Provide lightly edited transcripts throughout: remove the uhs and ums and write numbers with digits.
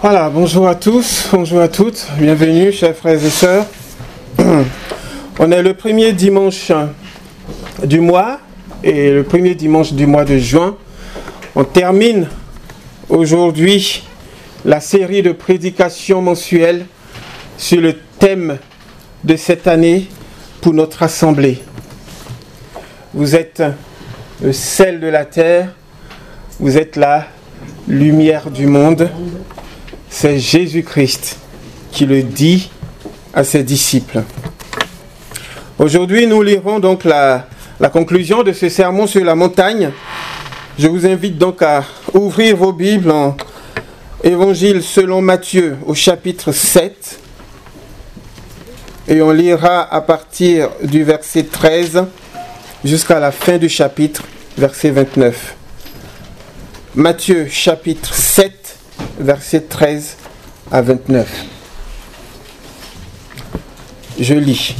Voilà, bonjour à tous, bonjour à toutes, bienvenue chers frères et sœurs. On est le premier dimanche du mois et le premier dimanche du mois de juin. On termine aujourd'hui la série de prédications mensuelles sur le thème de cette année pour notre assemblée. Vous êtes le sel de la terre, vous êtes la lumière du monde. C'est Jésus-Christ qui le dit à ses disciples. Aujourd'hui, nous lirons donc la conclusion de ce sermon sur la montagne. Je vous invite donc à ouvrir vos Bibles en Évangile selon Matthieu au chapitre 7. Et on lira à partir du verset 13 jusqu'à la fin du chapitre, verset 29. Matthieu chapitre 7. Versets 13 à 29. Je lis.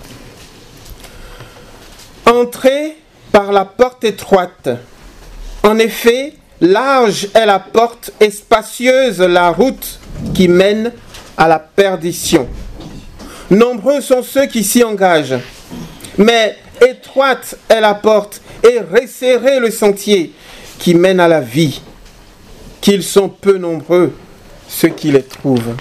Entrez par la porte étroite. En effet, large est la porte et spacieuse la route qui mène à la perdition. Nombreux sont ceux qui s'y engagent. Mais étroite est la porte et resserré le sentier qui mène à la vie. Qu'ils sont peu nombreux, ceux qui les trouvent.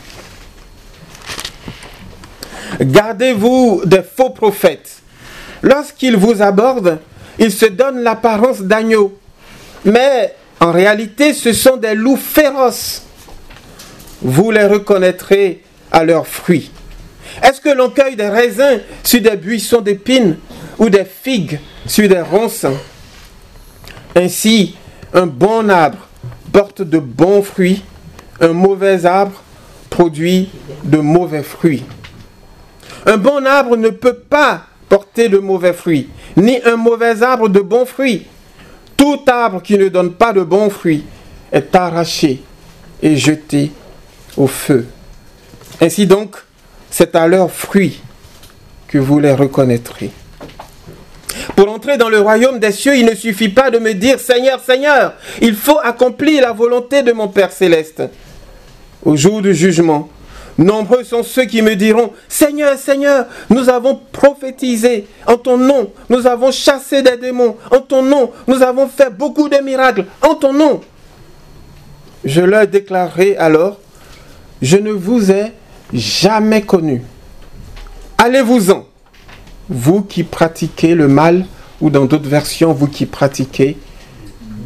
Gardez-vous des faux prophètes. Lorsqu'ils vous abordent, ils se donnent l'apparence d'agneaux. Mais en réalité, ce sont des loups féroces. Vous les reconnaîtrez à leurs fruits. Est-ce que l'on cueille des raisins sur des buissons d'épines ou des figues sur des ronces? Ainsi, un bon arbre porte de bons fruits, un mauvais arbre produit de mauvais fruits. Un bon arbre ne peut pas porter de mauvais fruits, ni un mauvais arbre de bons fruits. Tout arbre qui ne donne pas de bons fruits est arraché et jeté au feu. Ainsi donc, c'est à leurs fruits que vous les reconnaîtrez. Pour entrer dans le royaume des cieux, il ne suffit pas de me dire « Seigneur, Seigneur ». Il faut accomplir la volonté de mon Père céleste. Au jour du jugement, nombreux sont ceux qui me diront « Seigneur, Seigneur, nous avons prophétisé en ton nom, nous avons chassé des démons en ton nom, nous avons fait beaucoup de miracles en ton nom ». Je leur déclarerai alors « Je ne vous ai jamais connu. Allez-vous-en. Vous qui pratiquez le mal, ou dans d'autres versions, vous qui pratiquez l'iniquité. »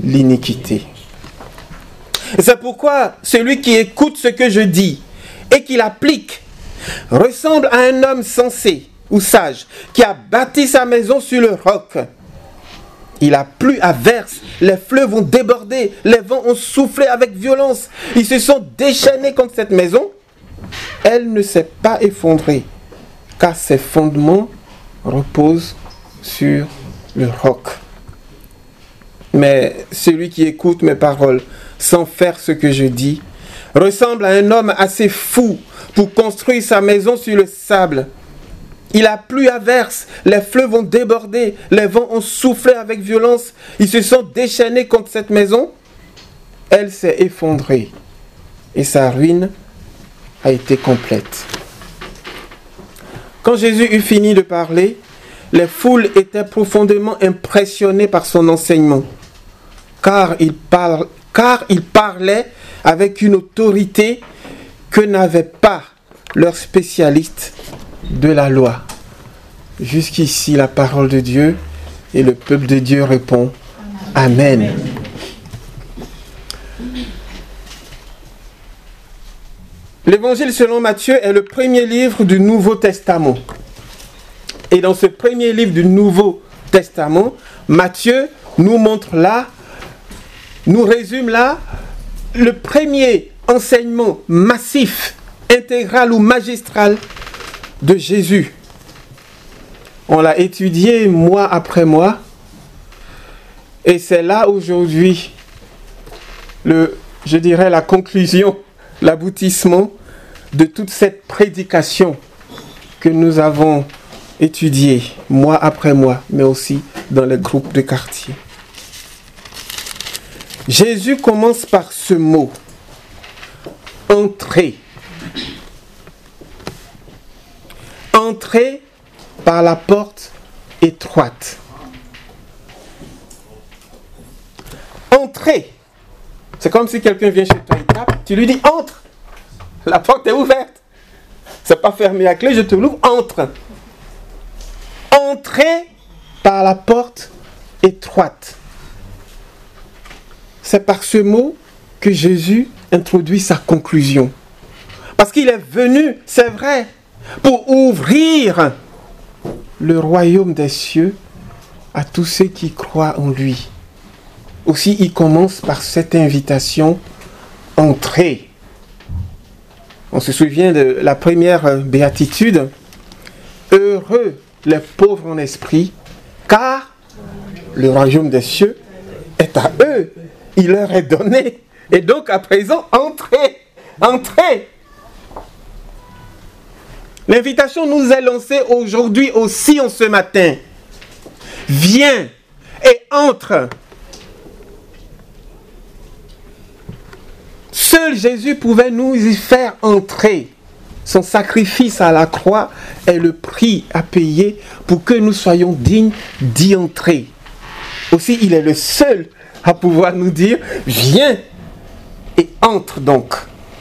C'est pourquoi celui qui écoute ce que je dis et qui l'applique ressemble à un homme sensé ou sage qui a bâti sa maison sur le roc. Il a plu à verse, les fleuves ont débordé, les vents ont soufflé avec violence. Ils se sont déchaînés contre cette maison. Elle ne s'est pas effondrée, car ses fondements repose sur le roc. Mais celui qui écoute mes paroles sans faire ce que je dis ressemble à un homme assez fou pour construire sa maison sur le sable. Il a plu à verse, les fleuves ont débordé, les vents ont soufflé avec violence, ils se sont déchaînés contre cette maison. Elle s'est effondrée et sa ruine a été complète. Quand Jésus eut fini de parler, les foules étaient profondément impressionnées par son enseignement, car il parlait avec une autorité que n'avaient pas leurs spécialistes de la loi. Jusqu'ici la parole de Dieu, et le peuple de Dieu répond « Amen ». L'Évangile selon Matthieu est le premier livre du Nouveau Testament. Et dans ce premier livre du Nouveau Testament, Matthieu nous résume là, le premier enseignement massif, intégral ou magistral de Jésus. On l'a étudié mois après mois. Et c'est là aujourd'hui, je dirais la conclusion, l'aboutissement de toute cette prédication que nous avons étudiée mois après mois, mais aussi dans les groupes de quartier. Jésus commence par ce mot. entrez. Entrez par la porte étroite. Entrez. C'est comme si quelqu'un vient chez toi, il tape, tu lui dis entre. La porte est ouverte. C'est pas fermé à clé, je te l'ouvre, entre. Entrez par la porte étroite. C'est par ce mot que Jésus introduit sa conclusion. Parce qu'il est venu, c'est vrai, pour ouvrir le royaume des cieux à tous ceux qui croient en lui. Aussi, il commence par cette invitation, entrez. On se souvient de la première béatitude. Heureux les pauvres en esprit, car le royaume des cieux est à eux. Il leur est donné. Et donc, à présent, entrez. Entrez. L'invitation nous est lancée aujourd'hui aussi en ce matin. Viens et entre. Seul Jésus pouvait nous y faire entrer. Son sacrifice à la croix est le prix à payer pour que nous soyons dignes d'y entrer. Aussi, il est le seul à pouvoir nous dire, viens et entre donc.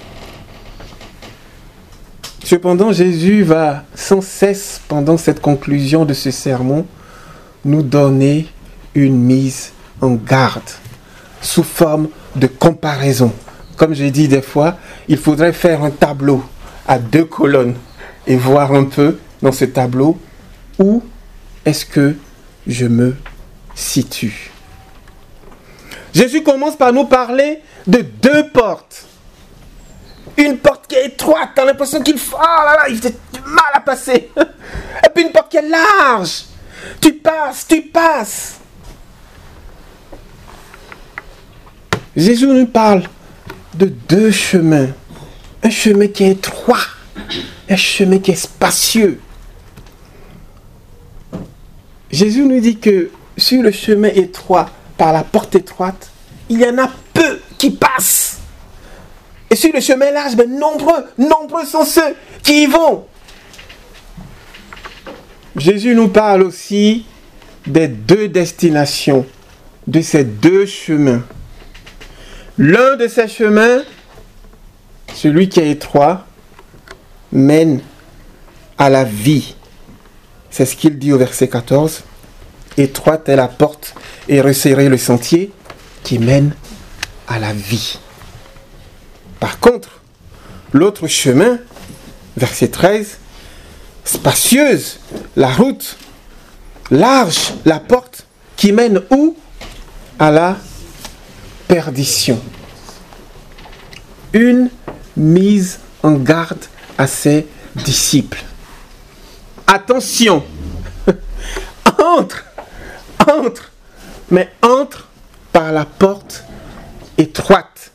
Cependant, Jésus va sans cesse, pendant cette conclusion de ce sermon, nous donner une mise en garde sous forme de comparaison. Comme j'ai dit des fois, il faudrait faire un tableau à 2 colonnes et voir un peu dans ce tableau où est-ce que je me situe. Jésus commence par nous parler de 2 portes. Une porte qui est étroite, tu as l'impression qu'il faut, il fait du mal à passer. Et puis une porte qui est large. Tu passes. Jésus nous parle de 2 chemins. Un chemin qui est étroit, un chemin qui est spacieux. Jésus nous dit que sur le chemin étroit, par la porte étroite, il y en a peu qui passent. Et sur le chemin large, nombreux sont ceux qui y vont. Jésus nous parle aussi des 2 destinations, de ces 2 chemins. L'un de ces chemins, celui qui est étroit, mène à la vie. C'est ce qu'il dit au verset 14. Étroite est la porte et resserré le sentier qui mène à la vie. Par contre, l'autre chemin, verset 13, spacieuse la route, large la porte qui mène où? À la perdition. Une mise en garde à ses disciples. Attention, entre, mais entre par la porte étroite.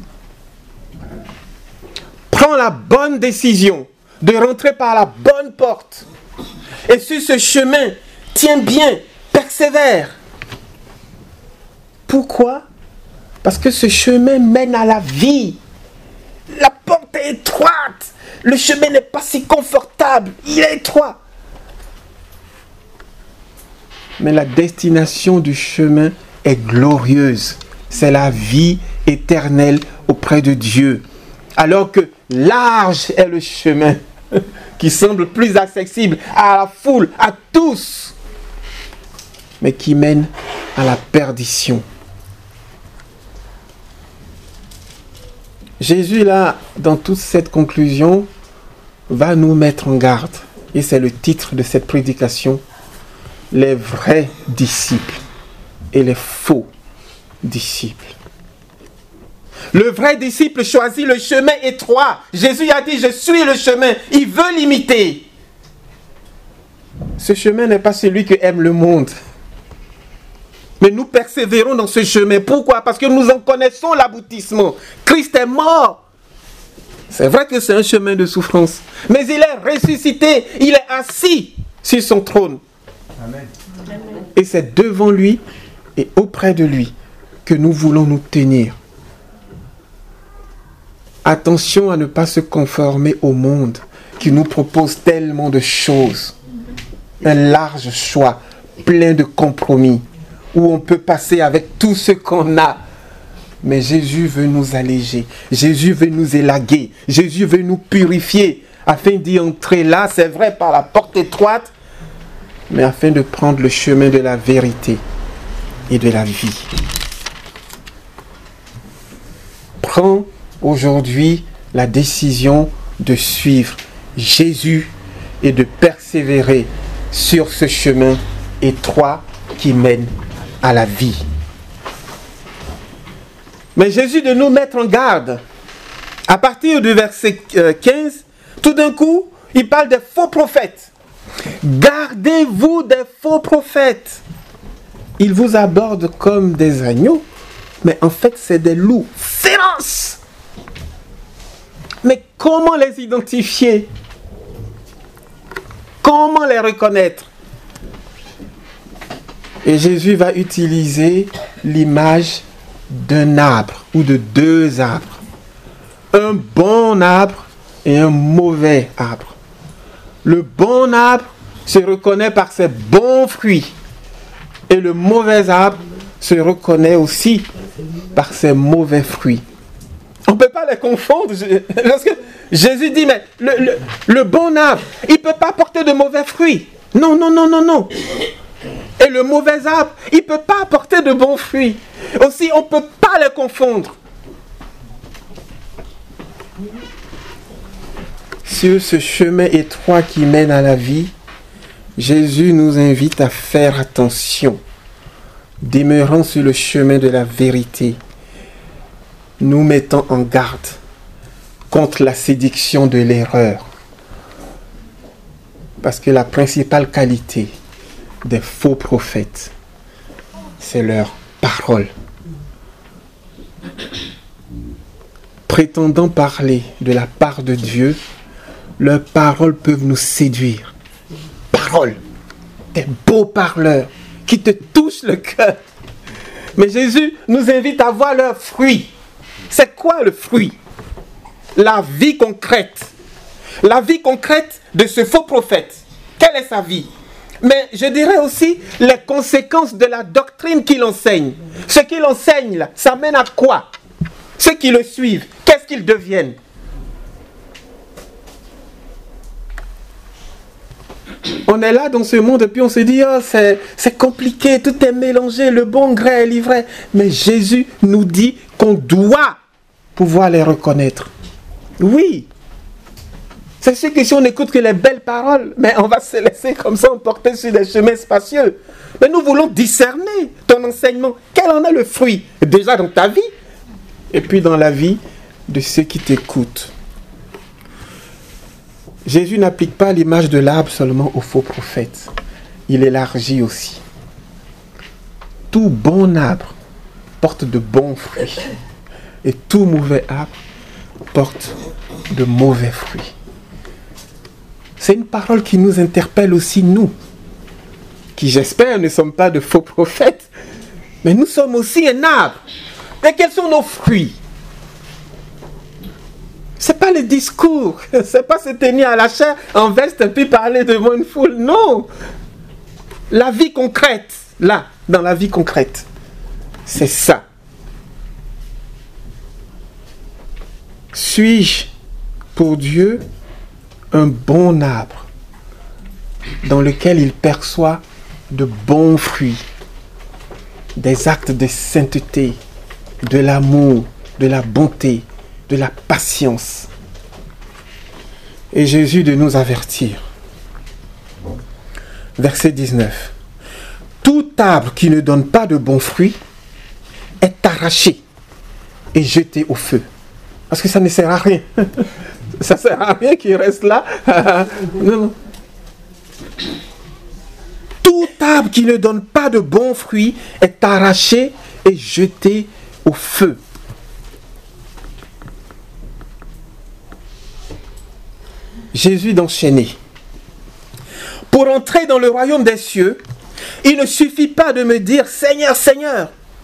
Prends la bonne décision de rentrer par la bonne porte. Et sur ce chemin, tiens bien, persévère. Pourquoi? Parce que ce chemin mène à la vie. La porte est étroite. Le chemin n'est pas si confortable. Il est étroit. Mais la destination du chemin est glorieuse. C'est la vie éternelle auprès de Dieu. Alors que large est le chemin qui semble plus accessible à la foule, à tous, mais qui mène à la perdition. Jésus, là, dans toute cette conclusion, va nous mettre en garde. Et c'est le titre de cette prédication. Les vrais disciples et les faux disciples. Le vrai disciple choisit le chemin étroit. Jésus a dit, je suis le chemin. Il veut l'imiter. Ce chemin n'est pas celui que aime le monde. Mais nous persévérons dans ce chemin. Pourquoi? Parce que nous en connaissons l'aboutissement. Christ est mort. C'est vrai que c'est un chemin de souffrance. Mais il est ressuscité. Il est assis sur son trône. Amen. Et c'est devant lui et auprès de lui que nous voulons nous tenir. Attention à ne pas se conformer au monde qui nous propose tellement de choses. Un large choix, plein de compromis, où on peut passer avec tout ce qu'on a. Mais Jésus veut nous alléger, Jésus veut nous élaguer, Jésus veut nous purifier, afin d'y entrer là, c'est vrai, par la porte étroite, mais afin de prendre le chemin de la vérité et de la vie. Prends aujourd'hui la décision de suivre Jésus et de persévérer sur ce chemin étroit qui mène à la vie. Mais Jésus de nous mettre en garde. À partir du verset 15, tout d'un coup, il parle des faux prophètes. Gardez-vous des faux prophètes. Ils vous abordent comme des agneaux, mais en fait, c'est des loups féroces. Mais comment les identifier? Comment les reconnaître? Et Jésus va utiliser l'image d'un arbre ou de deux arbres. Un bon arbre et un mauvais arbre. Le bon arbre se reconnaît par ses bons fruits. Et le mauvais arbre se reconnaît aussi par ses mauvais fruits. On ne peut pas les confondre. Parce que Jésus dit, mais le bon arbre, il ne peut pas porter de mauvais fruits. Non, non, non, non, non. Et le mauvais arbre, il ne peut pas porter de bons fruits. Aussi, on ne peut pas les confondre. Sur ce chemin étroit qui mène à la vie, Jésus nous invite à faire attention, demeurant sur le chemin de la vérité, nous mettons en garde contre la séduction de l'erreur. Parce que la principale qualité des faux prophètes, c'est leur parole. Prétendant parler de la part de Dieu, leurs paroles peuvent nous séduire. Paroles, des beaux parleurs qui te touchent le cœur. Mais Jésus nous invite à voir leurs fruits. C'est quoi le fruit? La vie concrète. La vie concrète de ce faux prophète. Quelle est sa vie? Mais je dirais aussi les conséquences de la doctrine qu'il enseigne. Ce qu'il enseigne là, ça mène à quoi? Ceux qui le suivent, qu'est-ce qu'ils deviennent? On est là dans ce monde et puis on se dit, oh, c'est compliqué, tout est mélangé, le bon gré est livré. Mais Jésus nous dit qu'on doit pouvoir les reconnaître. Oui. C'est sûr que si on n'écoute que les belles paroles, mais on va se laisser comme ça emporter sur des chemins spacieux. Mais nous voulons discerner ton enseignement. Quel en est le fruit? Déjà dans ta vie et puis dans la vie de ceux qui t'écoutent. Jésus n'applique pas l'image de l'arbre seulement aux faux prophètes. Il élargit aussi. Tout bon arbre porte de bons fruits. Et tout mauvais arbre porte de mauvais fruits. C'est une parole qui nous interpelle aussi, nous, qui j'espère ne sommes pas de faux prophètes, mais nous sommes aussi un arbre. Et quels sont nos fruits? C'est pas le discours, c'est pas se tenir à la chair en veste et puis parler devant une foule, non. La vie concrète, là, dans la vie concrète, c'est ça. Suis-je pour Dieu un bon arbre dans lequel il perçoit de bons fruits, des actes de sainteté, de l'amour, de la bonté, de la patience. Et Jésus de nous avertir. Verset 19. Tout arbre qui ne donne pas de bons fruits est arraché et jeté au feu. Parce que ça ne sert à rien. Ça ne sert à rien qu'il reste là. Non, non. Tout arbre qui ne donne pas de bons fruits est arraché et jeté au feu. Jésus d'enchaîner. Pour entrer dans le royaume des cieux, il ne suffit pas de me dire « Seigneur, Seigneur ».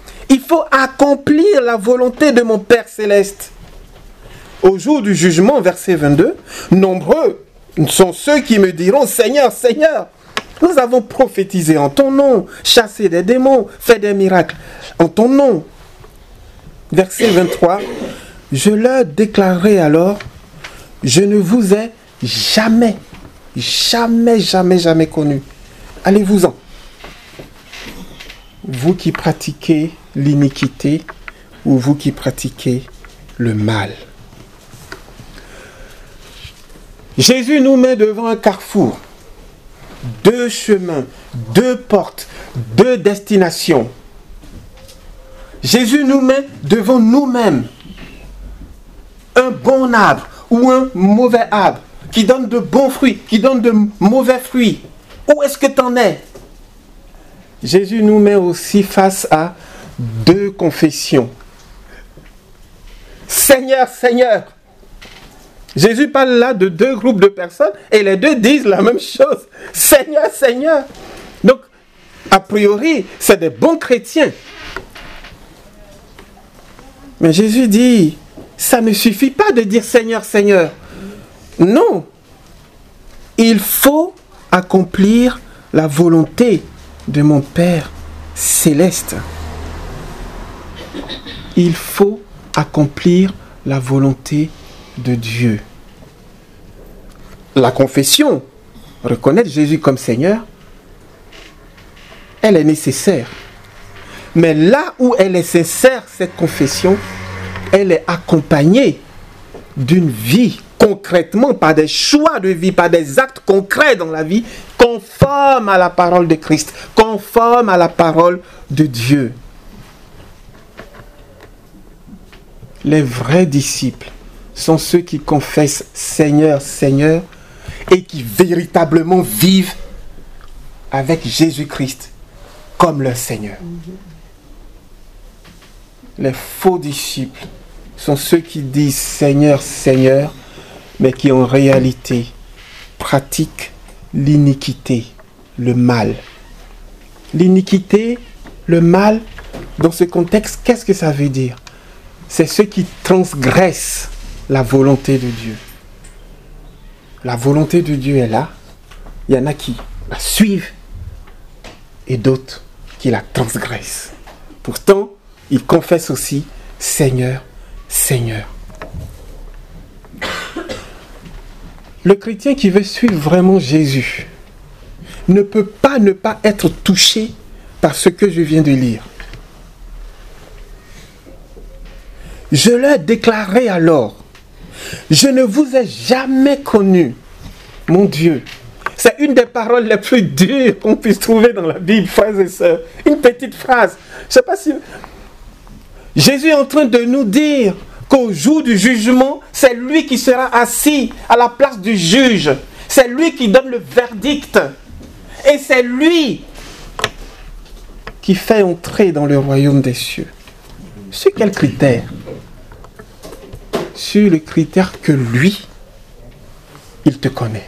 Il faut accomplir la volonté de mon Père céleste. Au jour du jugement, verset 22, nombreux sont ceux qui me diront, Seigneur, Seigneur, nous avons prophétisé en ton nom, chassé des démons, fait des miracles en ton nom. Verset 23, je leur déclarerai alors, je ne vous ai jamais connu. Allez-vous-en. Vous qui pratiquez l'iniquité ou vous qui pratiquez le mal. Jésus nous met devant un carrefour. 2 chemins, 2 portes, 2 destinations. Jésus nous met devant nous-mêmes un bon arbre ou un mauvais arbre qui donne de bons fruits, qui donne de mauvais fruits. Où est-ce que tu en es? Jésus nous met aussi face à 2 confessions. Seigneur, Seigneur. Jésus parle là de 2 groupes de personnes et les 2 disent la même chose. Seigneur, Seigneur. Donc, a priori, c'est des bons chrétiens. Mais Jésus dit, ça ne suffit pas de dire Seigneur, Seigneur. Non. Il faut accomplir la volonté de mon Père céleste. Il faut accomplir la volonté de Dieu. La confession, reconnaître Jésus comme Seigneur, elle est nécessaire. Mais là où elle est sincère, cette confession, elle est accompagnée d'une vie concrètement, par des choix de vie, par des actes concrets dans la vie, conformes à la parole de Christ, conformes à la parole de Dieu. Les vrais disciples sont ceux qui confessent Seigneur, Seigneur, et qui véritablement vivent avec Jésus-Christ comme leur Seigneur. Les faux disciples sont ceux qui disent Seigneur, Seigneur, mais qui en réalité pratiquent l'iniquité, le mal. L'iniquité, le mal, dans ce contexte, qu'est-ce que ça veut dire? C'est ceux qui transgressent la volonté de Dieu. La volonté de Dieu est là. Il y en a qui la suivent et d'autres qui la transgressent. Pourtant, ils confessent aussi Seigneur, Seigneur. Le chrétien qui veut suivre vraiment Jésus ne peut pas ne pas être touché par ce que je viens de lire. Je leur déclarerai alors, je ne vous ai jamais connu, mon Dieu. C'est une des paroles les plus dures qu'on puisse trouver dans la Bible, frères et sœurs. Une petite phrase. Je ne sais pas si... Jésus est en train de nous dire qu'au jour du jugement, c'est lui qui sera assis à la place du juge. C'est lui qui donne le verdict. Et c'est lui qui fait entrer dans le royaume des cieux. Sur quel critère? Sur le critère que lui, il te connaît.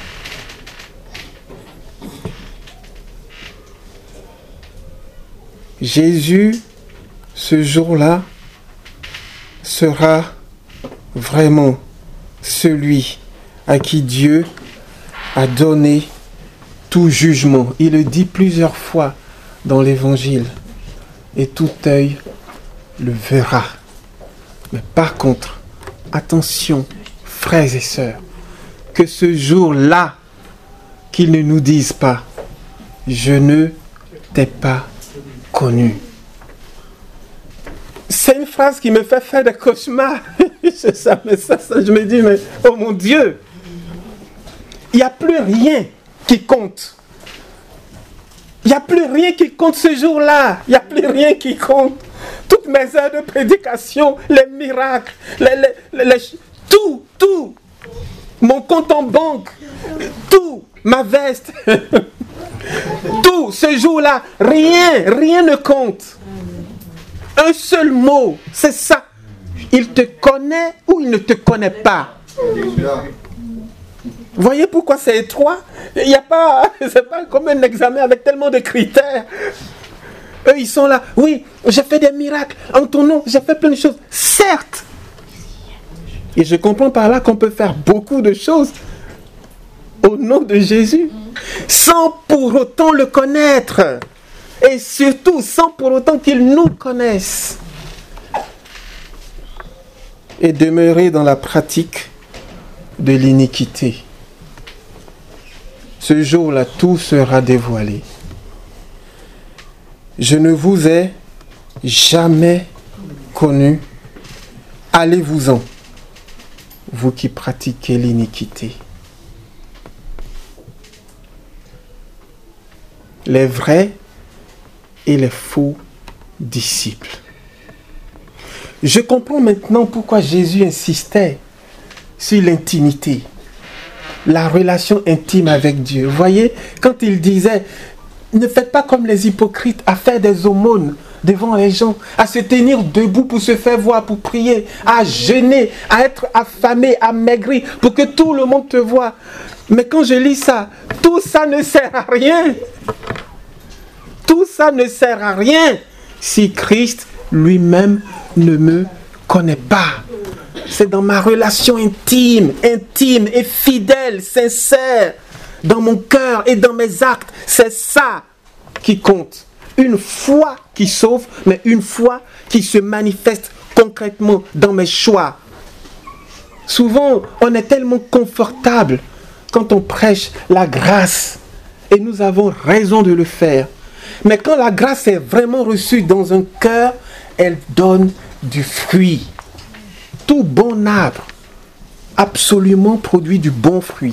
Jésus, ce jour-là, sera vraiment celui à qui Dieu a donné tout jugement. Il le dit plusieurs fois dans l'Évangile. Et tout œil le verra. Mais par contre, attention, frères et sœurs, que ce jour-là, qu'ils ne nous disent pas, je ne t'ai pas connu. C'est une phrase qui me fait faire des cauchemars. Je me dis, mais oh mon Dieu, il n'y a plus rien qui compte. Il n'y a plus rien qui compte ce jour-là. Il n'y a plus rien qui compte. Toutes mes heures de prédication, les miracles, tout. Mon compte en banque, tout, ma veste, tout, ce jour-là, rien ne compte. Un seul mot, c'est ça. Il te connaît ou il ne te connaît pas. Voyez pourquoi c'est étroit? Il n'y a pas, c'est pas comme un examen avec tellement de critères. Eux, ils sont là. Oui, j'ai fait des miracles en ton nom, j'ai fait plein de choses. Certes, Et je comprends par là qu'on peut faire beaucoup de choses au nom de Jésus, sans pour autant le connaître. Et surtout, sans pour autant qu'il nous connaisse. Et demeurer dans la pratique de l'iniquité. Ce jour-là, tout sera dévoilé. Je ne vous ai jamais connu. Allez-vous-en, vous qui pratiquez l'iniquité. Les vrais et les faux disciples. Je comprends maintenant pourquoi Jésus insistait sur l'intimité, la relation intime avec Dieu. Vous voyez, quand il disait, ne faites pas comme les hypocrites à faire des aumônes devant les gens, à se tenir debout pour se faire voir, pour prier, à jeûner, à être affamé, amaigri, pour que tout le monde te voie. Mais quand je lis ça, tout ça ne sert à rien. Tout ça ne sert à rien si Christ lui-même ne me connaît pas. C'est dans ma relation intime et fidèle, sincère, dans mon cœur et dans mes actes. C'est ça qui compte. Une foi qui sauve, mais une foi qui se manifeste concrètement dans mes choix. Souvent, on est tellement confortable quand on prêche la grâce. Et nous avons raison de le faire. Mais quand la grâce est vraiment reçue dans un cœur, elle donne du fruit. Tout bon arbre absolument produit du bon fruit.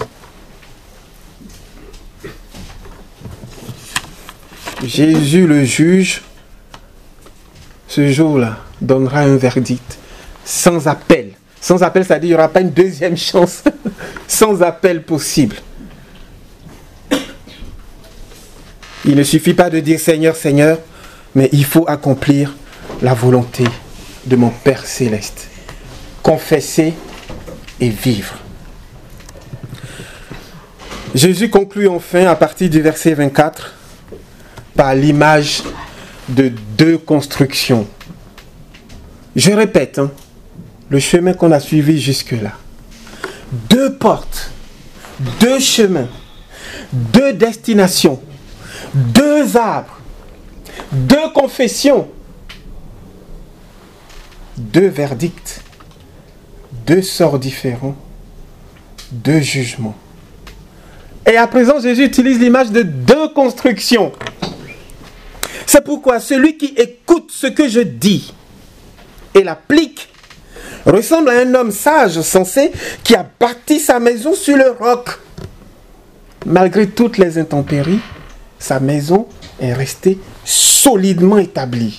Jésus le juge, ce jour-là, donnera un verdict sans appel. Sans appel, c'est-à-dire qu'il n'y aura pas une deuxième chance, sans appel possible. Il ne suffit pas de dire Seigneur, Seigneur, mais il faut accomplir la volonté de mon Père céleste. Confesser et vivre. Jésus conclut enfin à partir du verset 24 par l'image de deux constructions. Je répète, le chemin qu'on a suivi jusque-là. Deux portes, deux chemins, deux destinations, deux arbres, deux confessions, deux verdicts, deux sorts différents, deux jugements. Et à présent, Jésus utilise l'image de deux constructions. C'est pourquoi celui qui écoute ce que je dis et l'applique ressemble à un homme sage, sensé, qui a bâti sa maison sur le roc. Malgré toutes les intempéries, sa maison est restée solidement établie.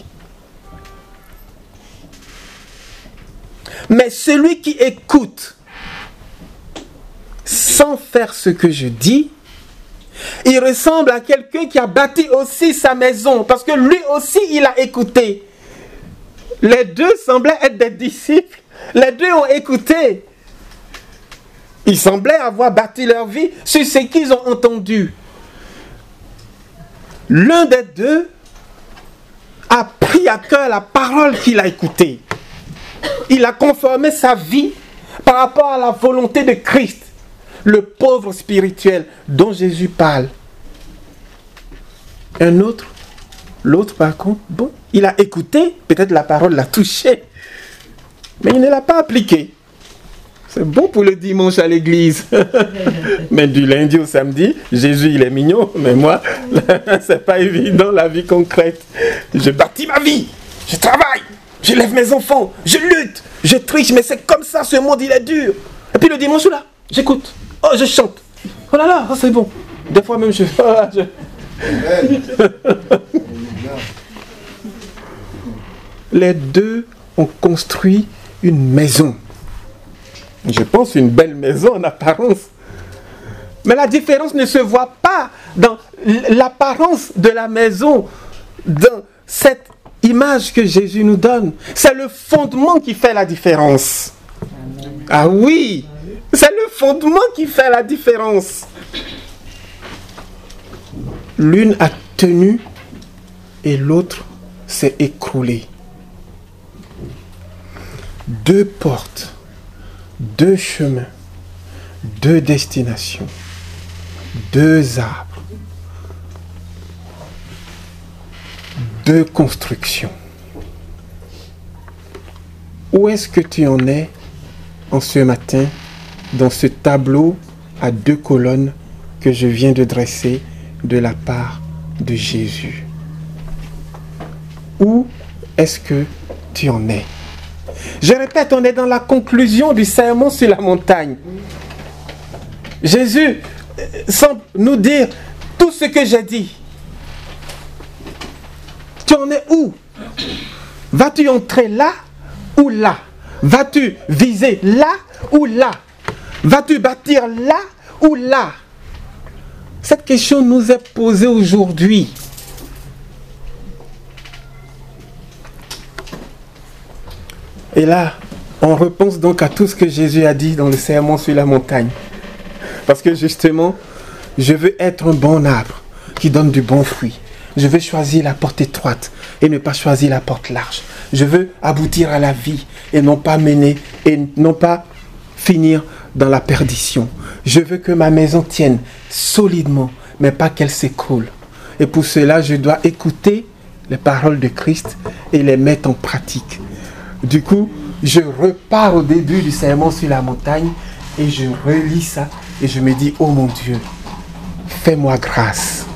Mais celui qui écoute sans faire ce que je dis, il ressemble à quelqu'un qui a bâti aussi sa maison, parce que lui aussi il a écouté. Les deux semblaient être des disciples, les deux ont écouté. Ils semblaient avoir bâti leur vie sur ce qu'ils ont entendu. L'un des deux a pris à cœur la parole qu'il a écoutée. Il a conformé sa vie par rapport à la volonté de Christ, le pauvre spirituel dont Jésus parle. Un autre, l'autre par contre, bon, il a écouté, peut-être la parole l'a touché, mais il ne l'a pas appliquée. C'est bon pour le dimanche à l'église. Mais du lundi au samedi, Jésus il est mignon, mais moi, c'est pas évident la vie concrète. Je bâtis ma vie, je travaille, je lève mes enfants, je lutte, je triche, mais c'est comme ça, ce monde il est dur. Et puis le dimanche là, j'écoute, oh je chante, oh là là, oh, c'est bon. Des fois même Les deux ont construit une maison. Je pense une belle maison en apparence. Mais la différence ne se voit pas dans l'apparence de la maison, dans cette image que Jésus nous donne. C'est le fondement qui fait la différence. Ah oui, c'est le fondement qui fait la différence. L'une a tenu et l'autre s'est écroulée. Deux portes, 2 chemins, 2 destinations, 2 arbres, 2 constructions. Où est-ce que tu en es en ce matin dans ce tableau à 2 colonnes que je viens de dresser de la part de Jésus? Où est-ce que tu en es? Je répète, on est dans la conclusion du sermon sur la montagne. Jésus semble nous dire tout ce que j'ai dit. Tu en es où? Vas-tu entrer là ou là? Vas-tu viser là ou là? Vas-tu bâtir là ou là? Cette question nous est posée aujourd'hui. Et là, on repense donc à tout ce que Jésus a dit dans le sermon sur la montagne. Parce que justement, je veux être un bon arbre qui donne du bon fruit. Je veux choisir la porte étroite et ne pas choisir la porte large. Je veux aboutir à la vie et non pas mener et non pas finir dans la perdition. Je veux que ma maison tienne solidement, mais pas qu'elle s'écroule. Et pour cela, je dois écouter les paroles de Christ et les mettre en pratique. Du coup, je repars au début du sermon sur la montagne et je relis ça et je me dis, oh mon Dieu, fais-moi grâce.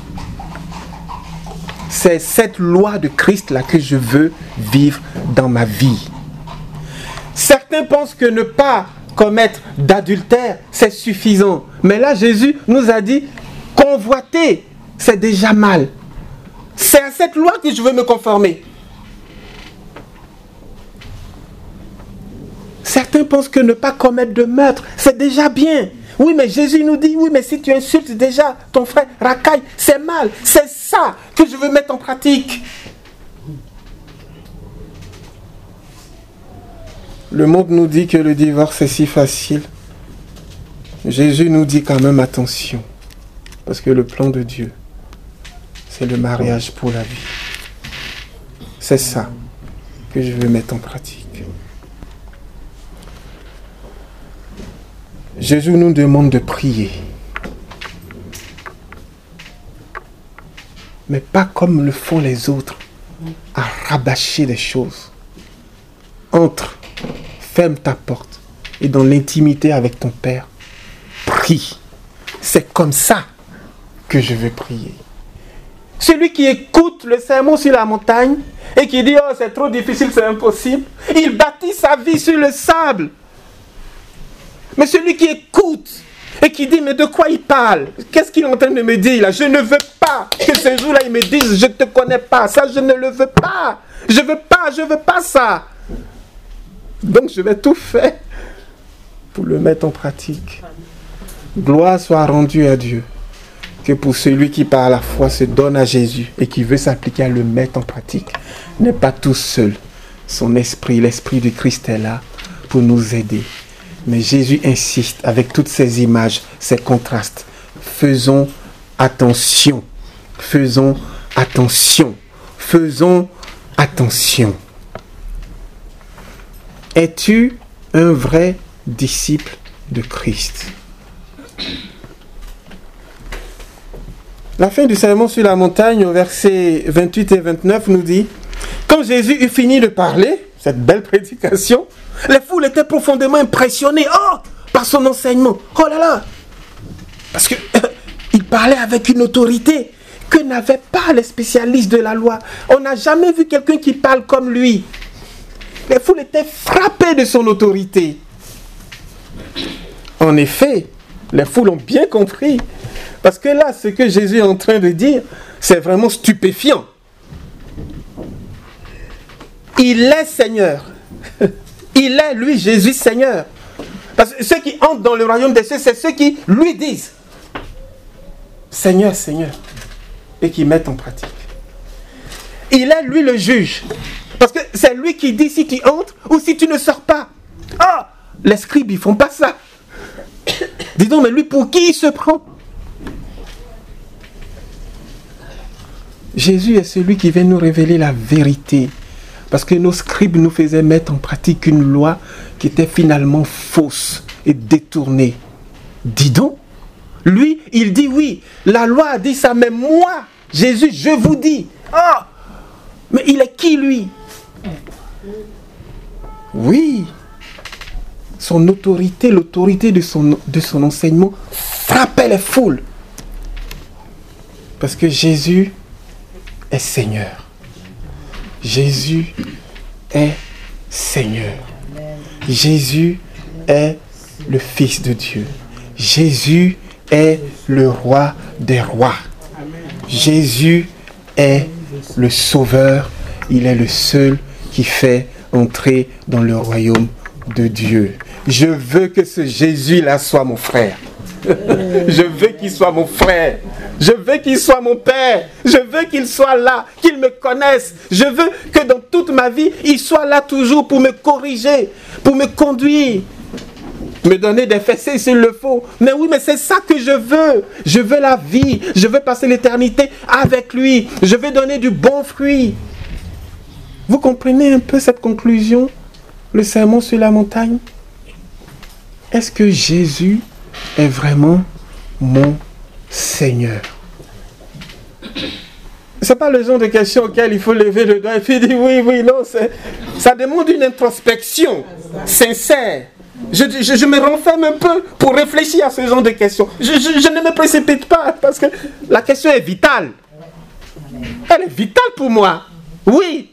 C'est cette loi de Christ là que je veux vivre dans ma vie. Certains pensent que ne pas commettre d'adultère, c'est suffisant. Mais là, Jésus nous a dit, convoiter, c'est déjà mal. C'est à cette loi que je veux me conformer. Certains pensent que ne pas commettre de meurtre, c'est déjà bien. Oui, mais Jésus nous dit, oui, mais si tu insultes déjà ton frère, racaille, c'est mal. C'est ça que je veux mettre en pratique. Le monde nous dit que le divorce est si facile. Jésus nous dit quand même attention. Parce que le plan de Dieu, c'est le mariage pour la vie. C'est ça que je veux mettre en pratique. Jésus nous demande de prier. Mais pas comme le font les autres, à rabâcher les choses. Entre, ferme ta porte et dans l'intimité avec ton Père, prie. C'est comme ça que je veux prier. Celui qui écoute le sermon sur la montagne et qui dit « Oh, c'est trop difficile, c'est impossible », il bâtit sa vie sur le sable. Mais celui qui écoute et qui dit, mais de quoi il parle? Qu'est-ce qu'il est en train de me dire là? Je ne veux pas que ce jour-là, il me dise, je ne te connais pas. Ça, je ne le veux pas. Je veux pas ça. Donc, je vais tout faire pour le mettre en pratique. Gloire soit rendue à Dieu. Que pour celui qui par la foi se donne à Jésus et qui veut s'appliquer à le mettre en pratique, n'est pas tout seul. Son esprit, l'esprit du Christ est là pour nous aider. Mais Jésus insiste avec toutes ces images, ces contrastes. Faisons attention. Faisons attention. Faisons attention. Es-tu un vrai disciple de Christ? La fin du sermon sur la montagne, au verset 28 et 29, nous dit, quand Jésus eut fini de parler, cette belle prédication, les foules étaient profondément impressionnées par son enseignement. Oh là là! Parce qu'il parlait avec une autorité que n'avaient pas les spécialistes de la loi. On n'a jamais vu quelqu'un qui parle comme lui. Les foules étaient frappées de son autorité. En effet, les foules ont bien compris. Parce que là, ce que Jésus est en train de dire, c'est vraiment stupéfiant. Il est Seigneur. Il est, lui, Jésus, Seigneur. Parce que ceux qui entrent dans le royaume des cieux, c'est ceux qui lui disent Seigneur, Seigneur, et qui mettent en pratique. Il est, lui, le juge. Parce que c'est lui qui dit si tu entres ou si tu ne sors pas. Les scribes, ils ne font pas ça. Dis donc, mais lui, pour qui il se prend? Jésus est celui qui vient nous révéler la vérité. Parce que nos scribes nous faisaient mettre en pratique une loi qui était finalement fausse et détournée. Dis donc, lui, il dit oui, la loi a dit ça, mais moi, Jésus, je vous dis. Oh, mais il est qui lui? Oui, son autorité, l'autorité de son enseignement frappait les foules. Parce que Jésus est Seigneur. Jésus est Seigneur. Jésus est le Fils de Dieu. Jésus est le roi des rois. Jésus est le Sauveur. Il est le seul qui fait entrer dans le royaume de Dieu. Je veux que ce Jésus-là soit mon frère. Je veux qu'il soit mon frère. Je veux qu'il soit mon père. Je veux qu'il soit là, qu'il me connaisse. Je veux que dans toute ma vie, il soit là toujours pour me corriger, pour me conduire, me donner des fessées s'il le faut. Mais oui, mais c'est ça que je veux. Je veux la vie. Je veux passer l'éternité avec lui. Je veux donner du bon fruit. Vous comprenez un peu cette conclusion? Le sermon sur la montagne? Est-ce que Jésus est vraiment mon Seigneur? Ce n'est pas le genre de question auquel il faut lever le doigt et puis dire oui, oui, non. Ça demande une introspection sincère. Je me renferme un peu pour réfléchir à ce genre de questions. Je ne me précipite pas parce que la question est vitale. Elle est vitale pour moi. Oui.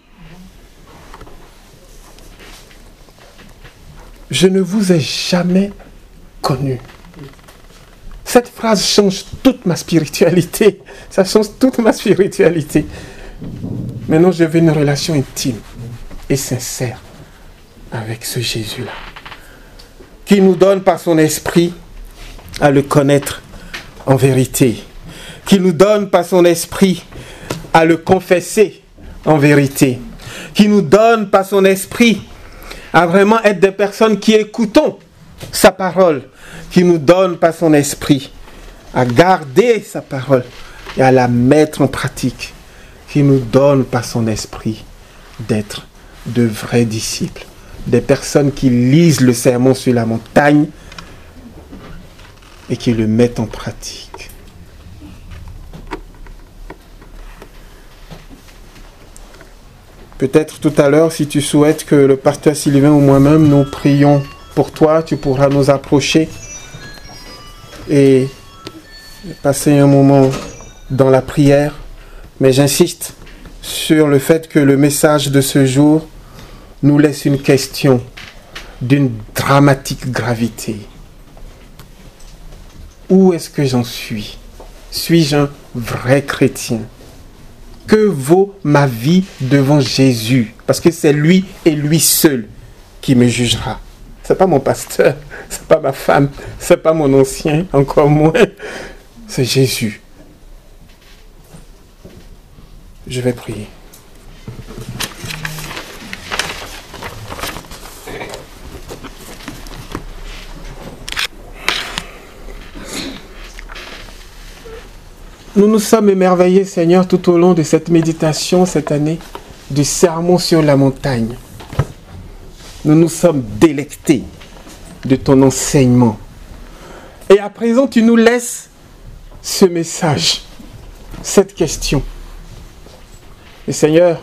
Je ne vous ai jamais connu. Cette phrase change toute ma spiritualité. Ça change toute ma spiritualité. Maintenant, je veux une relation intime et sincère avec ce Jésus-là, qui nous donne par son esprit à le connaître en vérité, qui nous donne par son esprit à le confesser en vérité, qui nous donne par son esprit à vraiment être des personnes qui écoutons sa parole, qui nous donne par son esprit à garder sa parole et à la mettre en pratique, qui nous donne par son esprit d'être de vrais disciples, des personnes qui lisent le sermon sur la montagne et qui le mettent en pratique. Peut-être tout à l'heure, si tu souhaites que le pasteur Sylvain ou moi-même nous prions pour toi, tu pourras nous approcher et passer un moment dans la prière. Mais j'insiste sur le fait que le message de ce jour nous laisse une question d'une dramatique gravité. Où est-ce que j'en suis? Suis-je un vrai chrétien? Que vaut ma vie devant Jésus? Parce que c'est lui et lui seul qui me jugera. Ce n'est pas mon pasteur, ce n'est pas ma femme, ce n'est pas mon ancien, encore moins. C'est Jésus. Je vais prier. Nous nous sommes émerveillés, Seigneur, tout au long de cette méditation cette année, du sermon sur la montagne. Nous nous sommes délectés de ton enseignement. Et à présent, tu nous laisses ce message, cette question. Et Seigneur,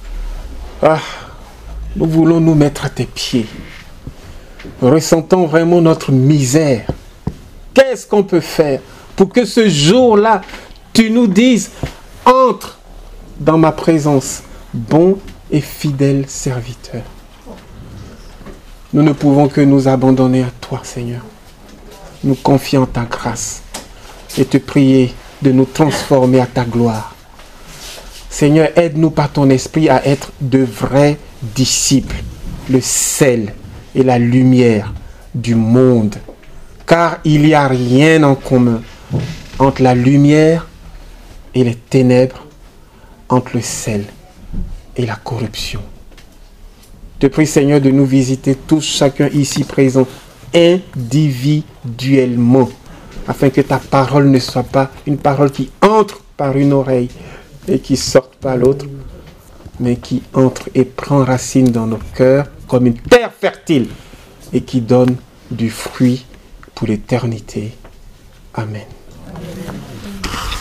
nous voulons nous mettre à tes pieds. Ressentons vraiment notre misère. Qu'est-ce qu'on peut faire pour que ce jour-là, tu nous dises, entre dans ma présence, bon et fidèle serviteur. Nous ne pouvons que nous abandonner à toi, Seigneur. Nous confier en ta grâce et te prier de nous transformer à ta gloire. Seigneur, aide-nous par ton esprit à être de vrais disciples, le sel et la lumière du monde. Car il n'y a rien en commun entre la lumière et les ténèbres, entre le sel et la corruption. Je te prie, Seigneur, de nous visiter tous, chacun ici présent, individuellement, afin que ta parole ne soit pas une parole qui entre par une oreille et qui sorte par l'autre, mais qui entre et prend racine dans nos cœurs comme une terre fertile et qui donne du fruit pour l'éternité. Amen.